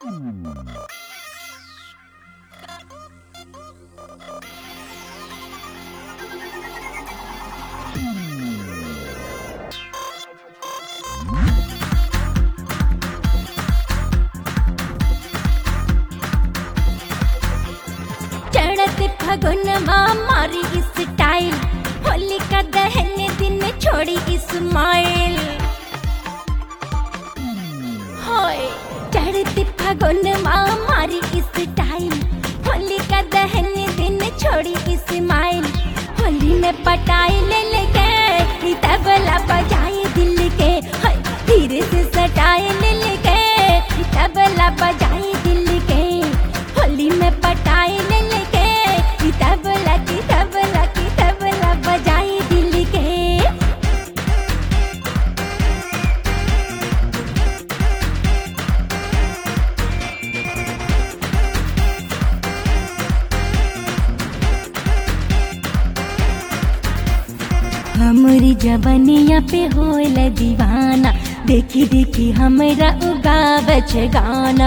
चढ़ते फगुन मारी स्टाइल, होली का दहन दिन छोड़ी इस्माइल। होए चढ़ते फगुन मारी स्टाइल, होली का दहन दिन छोड़ी इस्माइल। होली में पटाई ले लेके तबला बजाए दिल के, धीरे से सटाए ले लेके तबला बजाए दिल के। होली में पटाई ले लेके तबला की तबला की तबला बजाए दिल के। हमारी जवनिया पे होल दीवाना, देखी देखी हमरा उगावच गाना।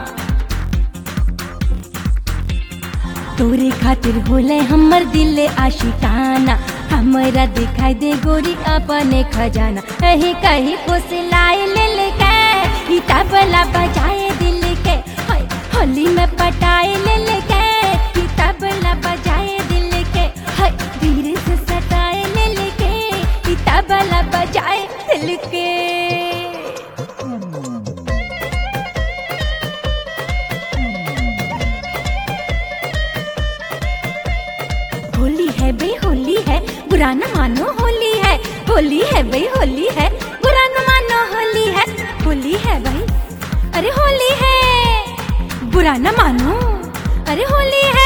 तोरे खातिर होले हमर दिल आशिकाना, हमरा दिखाई दे गोरी अपने खजाना। कहीं कहीं फुसलाए ले लेके तबला बजाए दिल के, होली में पटाए ले लेके तबला बजाए दिल के। धीरे से सटाए ले लेके तबला बजाए दिल के। होली है बे होली है, बुरा न मानो होली है। होली है बे होली है, बुरा न मानो होली है। होली है भाई, अरे होली है, बुरा न मानो, अरे होली है।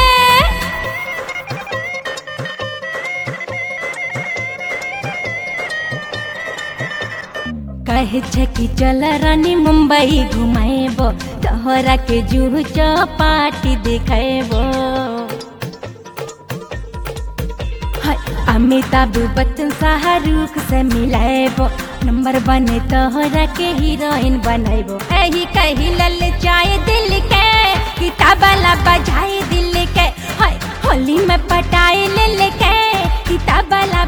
कहे छे कि चल रानी मुंबई घुमाएबो, तोहरा के जुहू चौपाटी दिखाएबो। अमिताभ बच्चन शाहरुख से मिलाएबो, नंबर 1 तोहरा के हीरोइन बनाएबो। कही कही ललचाए दिल के तबला बजाए दिल के, होली में पटाए ले लेके तबला